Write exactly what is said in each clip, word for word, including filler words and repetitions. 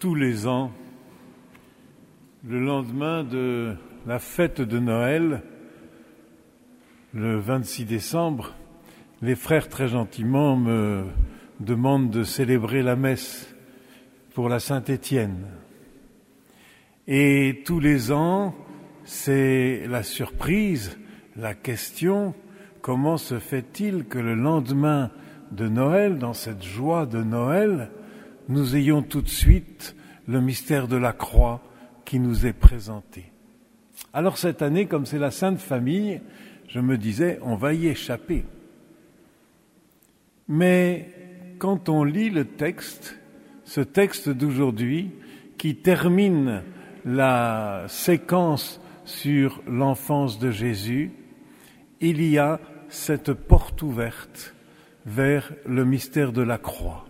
tous les ans, le lendemain de la fête de Noël, le vingt-six décembre, les frères très gentiment me demandent de célébrer la messe pour la Saint-Étienne. Et tous les ans, c'est la surprise, la question, comment se fait-il que le lendemain de Noël, dans cette joie de Noël, nous ayons tout de suite le mystère de la croix qui nous est présenté. Alors cette année, comme c'est la Sainte Famille, je me disais, on va y échapper. Mais quand on lit le texte, ce texte d'aujourd'hui, qui termine la séquence sur l'enfance de Jésus, il y a cette porte ouverte vers le mystère de la croix.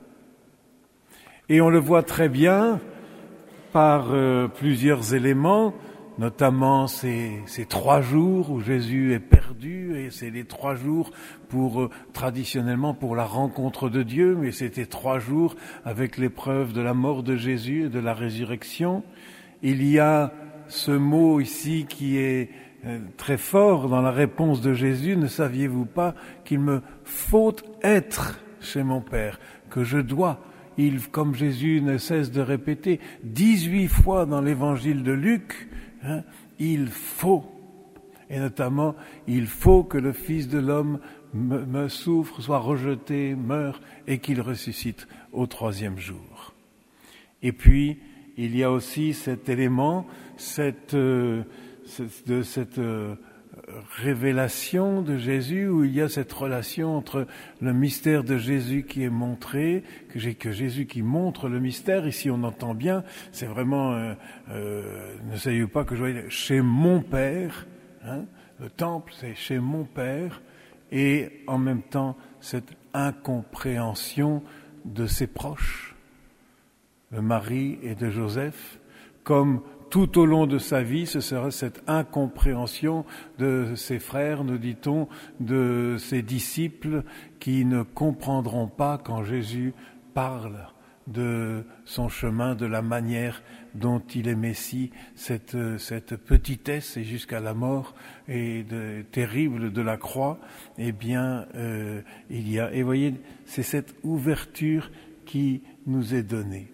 Et on le voit très bien par euh, plusieurs éléments, notamment ces, ces trois jours où Jésus est perdu, et c'est les trois jours pour euh, traditionnellement pour la rencontre de Dieu, mais c'était trois jours avec l'épreuve de la mort de Jésus et de la résurrection. Il y a ce mot ici qui est euh, très fort dans la réponse de Jésus, ne saviez-vous pas qu'il me faut être chez mon Père, que je dois. Il, comme Jésus ne cesse de répéter dix-huit fois dans l'évangile de Luc, hein, il faut, et notamment, il faut que le Fils de l'homme me, me souffre, soit rejeté, meure, et qu'il ressuscite au troisième jour. Et puis, il y a aussi cet élément, cette, euh, cette, de cette euh, révélation de Jésus, où il y a cette relation entre le mystère de Jésus qui est montré, que, j'ai, que Jésus qui montre le mystère. Ici on entend bien, c'est vraiment, euh, euh, ne savez-vous pas que je vais chez mon Père, hein, le temple c'est chez mon Père, et en même temps cette incompréhension de ses proches, de Marie et de Joseph, comme tout au long de sa vie, ce sera cette incompréhension de ses frères, nous dit-on, de ses disciples qui ne comprendront pas quand Jésus parle de son chemin, de la manière dont il est Messie, cette, cette petitesse et jusqu'à la mort et de, terrible de la croix, eh bien, euh, il y a, et voyez, c'est cette ouverture qui nous est donnée.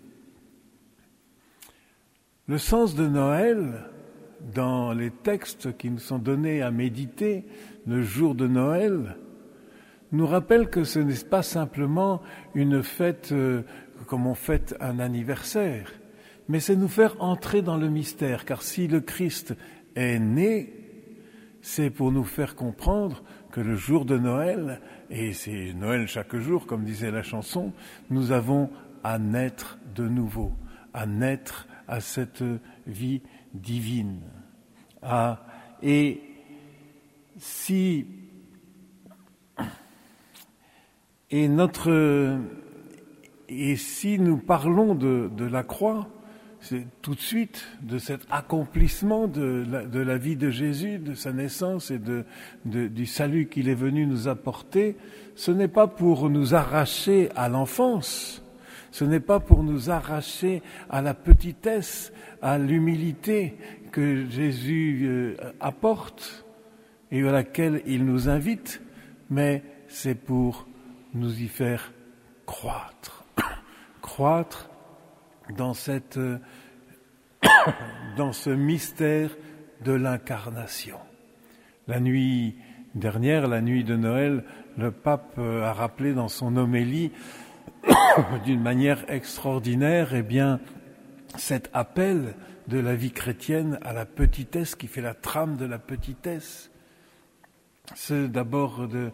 Le sens de Noël, dans les textes qui nous sont donnés à méditer le jour de Noël, nous rappelle que ce n'est pas simplement une fête euh, comme on fête un anniversaire, mais c'est nous faire entrer dans le mystère, car si le Christ est né, c'est pour nous faire comprendre que le jour de Noël, et c'est Noël chaque jour, comme disait la chanson, nous avons à naître de nouveau, à naître à cette vie divine. Ah, et si et notre et si nous parlons de, de la croix, c'est tout de suite de cet accomplissement de la, de la vie de Jésus, de sa naissance et de, de du salut qu'il est venu nous apporter, ce n'est pas pour nous arracher à l'enfance. Ce n'est pas pour nous arracher à la petitesse, à l'humilité que Jésus euh, apporte et à laquelle il nous invite, mais c'est pour nous y faire croître. Croître dans cette, euh, dans ce mystère de l'incarnation. La nuit dernière, la nuit de Noël, le pape a rappelé dans son homélie d'une manière extraordinaire, eh bien, cet appel de la vie chrétienne à la petitesse qui fait la trame de la petitesse. C'est d'abord de,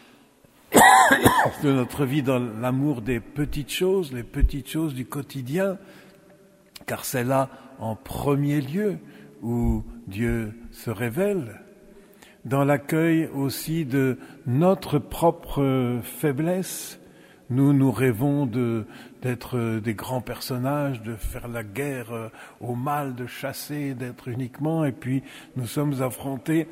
de notre vie dans l'amour des petites choses, les petites choses du quotidien, car c'est là en premier lieu où Dieu se révèle. Dans l'accueil aussi de notre propre faiblesse. Nous, nous rêvons de, d'être des grands personnages, de faire la guerre au mal, de chasser, d'être uniquement, et puis nous sommes affrontés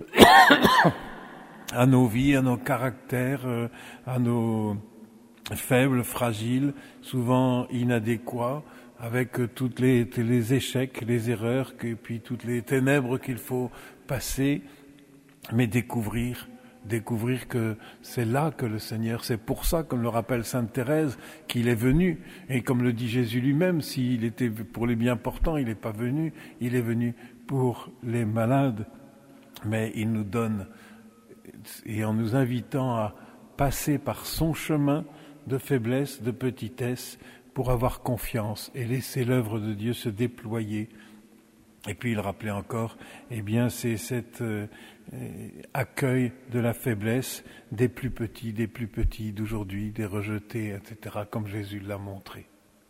à nos vies, à nos caractères, à nos faibles, fragiles, souvent inadéquats, avec toutes les, tous les échecs, les erreurs, et puis toutes les ténèbres qu'il faut passer, mais découvrir, découvrir que c'est là que le Seigneur, c'est pour ça, comme le rappelle Sainte Thérèse, qu'il est venu. Et comme le dit Jésus lui-même, s'il était pour les bien portants, il n'est pas venu, il est venu pour les malades. Mais il nous donne, et en nous invitant à passer par son chemin de faiblesse, de petitesse, pour avoir confiance et laisser l'œuvre de Dieu se déployer. Et puis il rappelait encore, eh bien c'est cet euh, accueil de la faiblesse des plus petits, des plus petits d'aujourd'hui, des rejetés, et cetera, comme Jésus l'a montré.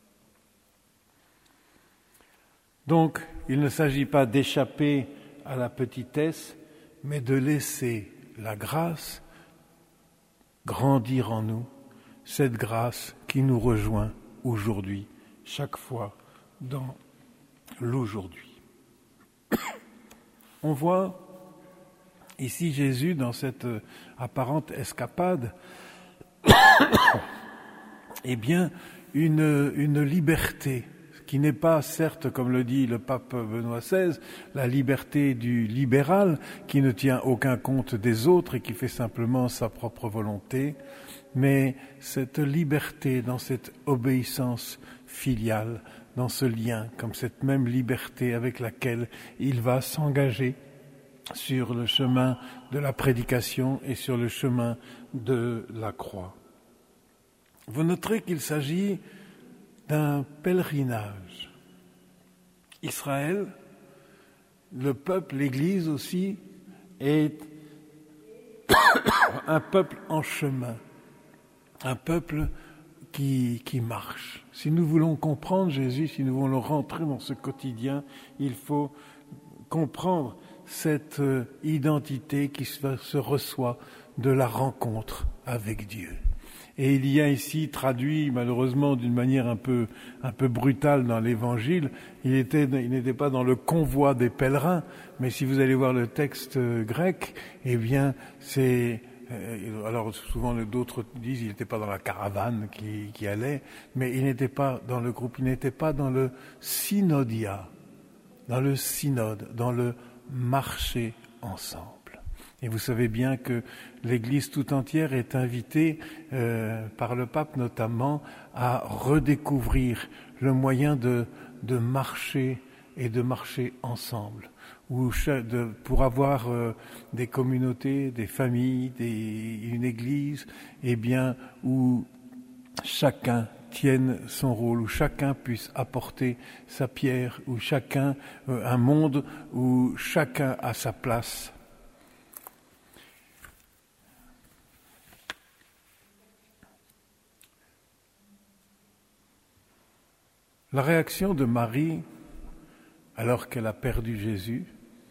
Donc, il ne s'agit pas d'échapper à la petitesse, mais de laisser la grâce grandir en nous, cette grâce qui nous rejoint aujourd'hui, chaque fois dans l'aujourd'hui. On voit ici Jésus dans cette apparente escapade, eh bien, une, une liberté qui n'est pas, certes, comme le dit le pape Benoît seize, la liberté du libéral, qui ne tient aucun compte des autres et qui fait simplement sa propre volonté, mais cette liberté dans cette obéissance filiale, dans ce lien, comme cette même liberté avec laquelle il va s'engager sur le chemin de la prédication et sur le chemin de la croix. Vous noterez qu'il s'agit d'un pèlerinage. Israël, le peuple, l'Église aussi, est un peuple en chemin, un peuple qui, qui marche. Si nous voulons comprendre Jésus, si nous voulons rentrer dans ce quotidien, il faut comprendre cette identité qui se reçoit de la rencontre avec Dieu. Et il y a ici traduit, malheureusement, d'une manière un peu, un peu brutale dans l'Évangile, il était, il n'était pas dans le convoi des pèlerins, mais si vous allez voir le texte grec, eh bien, c'est, euh, alors souvent d'autres disent, il n'était pas dans la caravane qui, qui allait, mais il n'était pas dans le groupe, il n'était pas dans le synodia, dans le synode, dans le marcher ensemble. Et vous savez bien que l'Église tout entière est invitée, euh, par le pape notamment, à redécouvrir le moyen de, de marcher et de marcher ensemble. Où, de, pour avoir euh, des communautés, des familles, des, une Église, eh bien, où chacun tienne son rôle, où chacun puisse apporter sa pierre, où chacun, euh, un monde où chacun a sa place. La réaction de Marie, alors qu'elle a perdu Jésus,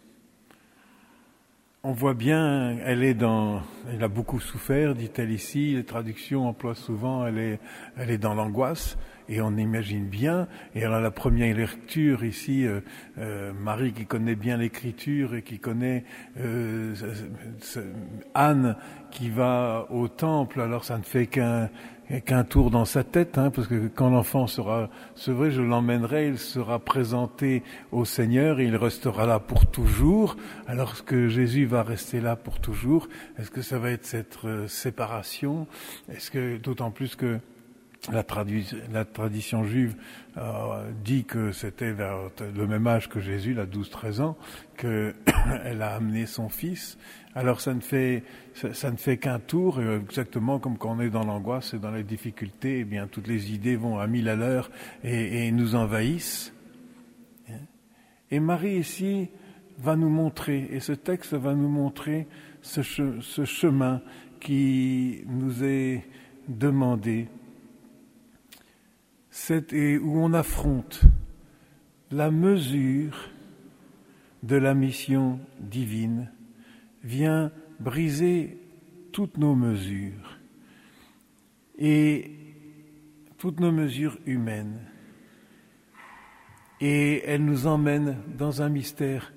on voit bien, elle est dans, elle a beaucoup souffert, dit-elle ici, les traductions emploient souvent, elle est, elle est dans l'angoisse, et on imagine bien, et alors la première lecture ici, euh, euh, Marie qui connaît bien l'écriture et qui connaît euh, Anne qui va au temple, alors ça ne fait qu'un qu'un tour dans sa tête, hein, parce que quand l'enfant sera sevré, je l'emmènerai, il sera présenté au Seigneur et il restera là pour toujours. Alors est-ce que Jésus va rester là pour toujours? Est-ce que ça va être cette euh, séparation? Est-ce que, d'autant plus que la, tradu- la tradition juive euh, dit que c'était vers le même âge que Jésus, là douze treize ans, qu'elle a amené son fils. Alors ça ne fait ça, ça ne fait qu'un tour, exactement comme quand on est dans l'angoisse et dans les difficultés, eh bien toutes les idées vont à mille à l'heure et, et nous envahissent. Et Marie ici va nous montrer, et ce texte va nous montrer ce, che, ce chemin qui nous est demandé, c'est, et où on affronte la mesure de la mission divine, vient briser toutes nos mesures et toutes nos mesures humaines. Et elle nous emmène dans un mystère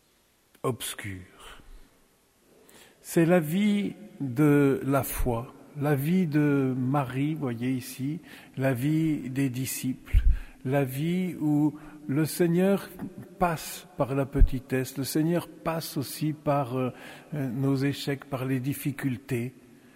obscur. C'est la vie de la foi, la vie de Marie, vous voyez ici, la vie des disciples, la vie où le Seigneur passe par la petitesse, le Seigneur passe aussi par euh, nos échecs, par les difficultés.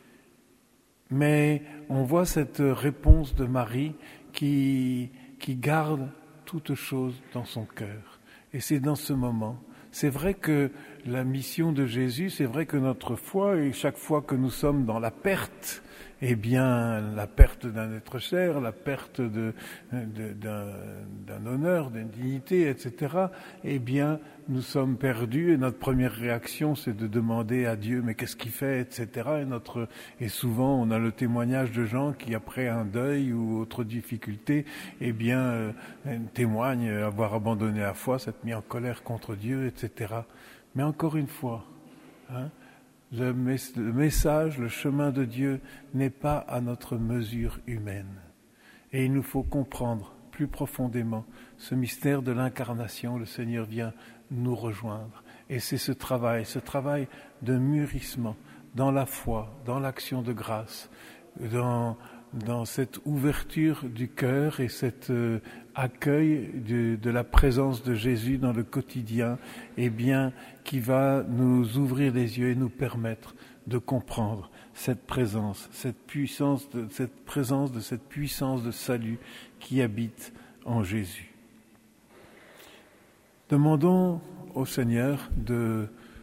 Mais on voit cette réponse de Marie qui, qui garde toute chose dans son cœur. Et c'est dans ce moment. C'est vrai que la mission de Jésus, c'est vrai que notre foi, et chaque fois que nous sommes dans la perte, eh bien, la perte d'un être cher, la perte de, de, d'un, d'un honneur, d'une dignité, et cetera, eh bien, nous sommes perdus et notre première réaction, c'est de demander à Dieu, mais qu'est-ce qu'il fait, et cetera. Et, notre, et souvent, on a le témoignage de gens qui, après un deuil ou autre difficulté, eh bien, euh, témoignent avoir abandonné la foi, s'être mis en colère contre Dieu, et cetera. Mais encore une fois, hein, Le, mes- le message, le chemin de Dieu n'est pas à notre mesure humaine. Et il nous faut comprendre plus profondément ce mystère de l'incarnation. Le Seigneur vient nous rejoindre. Et c'est ce travail, ce travail de mûrissement dans la foi, dans l'action de grâce, dans, dans cette ouverture du cœur et cet euh, accueil de, de la présence de Jésus dans le quotidien, eh bien, qui va nous ouvrir les yeux et nous permettre de comprendre cette présence, cette puissance, de, cette présence de cette puissance de salut qui habite en Jésus. Demandons au Seigneur de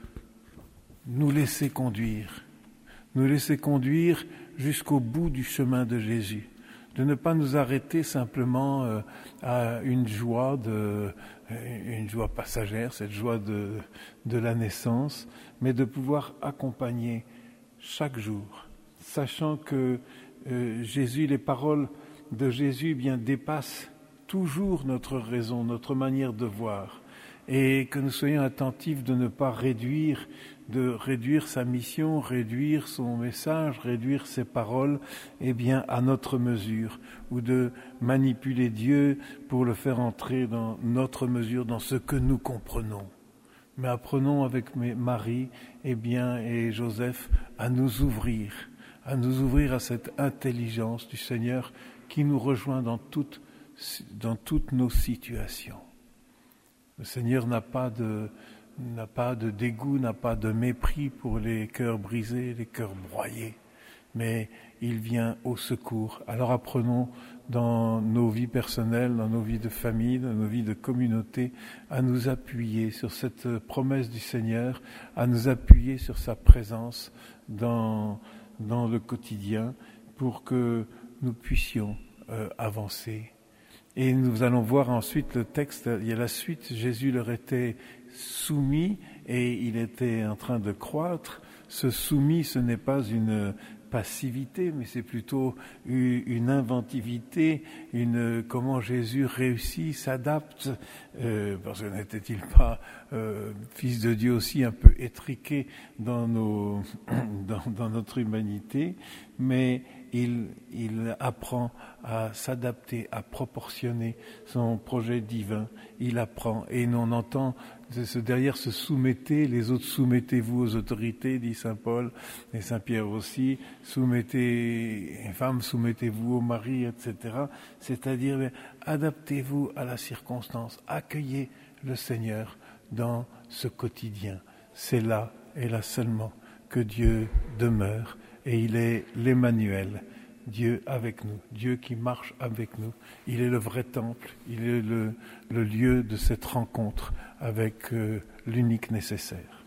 nous laisser conduire, nous laisser conduire jusqu'au bout du chemin de Jésus, de ne pas nous arrêter simplement euh, à une joie de, une joie passagère, cette joie de, de la naissance, mais de pouvoir accompagner chaque jour, sachant que euh, Jésus, les paroles de Jésus, eh bien dépassent toujours notre raison, notre manière de voir, et que nous soyons attentifs de ne pas réduire, de réduire sa mission, réduire son message, réduire ses paroles, eh bien à notre mesure, ou de manipuler Dieu pour le faire entrer dans notre mesure, dans ce que nous comprenons. Mais apprenons avec Marie, eh bien, et Joseph à nous ouvrir, à nous ouvrir à cette intelligence du Seigneur qui nous rejoint dans toutes, dans toutes nos situations. Le Seigneur n'a pas de, n'a pas de dégoût, n'a pas de mépris pour les cœurs brisés, les cœurs broyés, mais il vient au secours. Alors apprenons dans nos vies personnelles, dans nos vies de famille, dans nos vies de communauté, à nous appuyer sur cette promesse du Seigneur, à nous appuyer sur sa présence dans, dans le quotidien pour que nous puissions euh, avancer. Et nous allons voir ensuite le texte, il y a la suite, Jésus leur était soumis et il était en train de croître. Ce soumis, ce n'est pas une passivité, mais c'est plutôt une inventivité, une comment Jésus réussit, s'adapte, euh, parce que n'était-il pas euh, fils de Dieu aussi un peu étriqué dans nos dans, dans notre humanité, mais il il apprend à s'adapter, à proportionner son projet divin. Il apprend et on entend derrière se soumettez, les autres soumettez-vous aux autorités, dit saint Paul et saint Pierre aussi, soumettez, les femmes soumettez-vous au mari, et cetera. C'est-à-dire, adaptez-vous à la circonstance, accueillez le Seigneur dans ce quotidien. C'est là et là seulement que Dieu demeure et il est l'Emmanuel, Dieu avec nous, Dieu qui marche avec nous. Il est le vrai temple, il est le, le lieu de cette rencontre avec euh, l'unique nécessaire.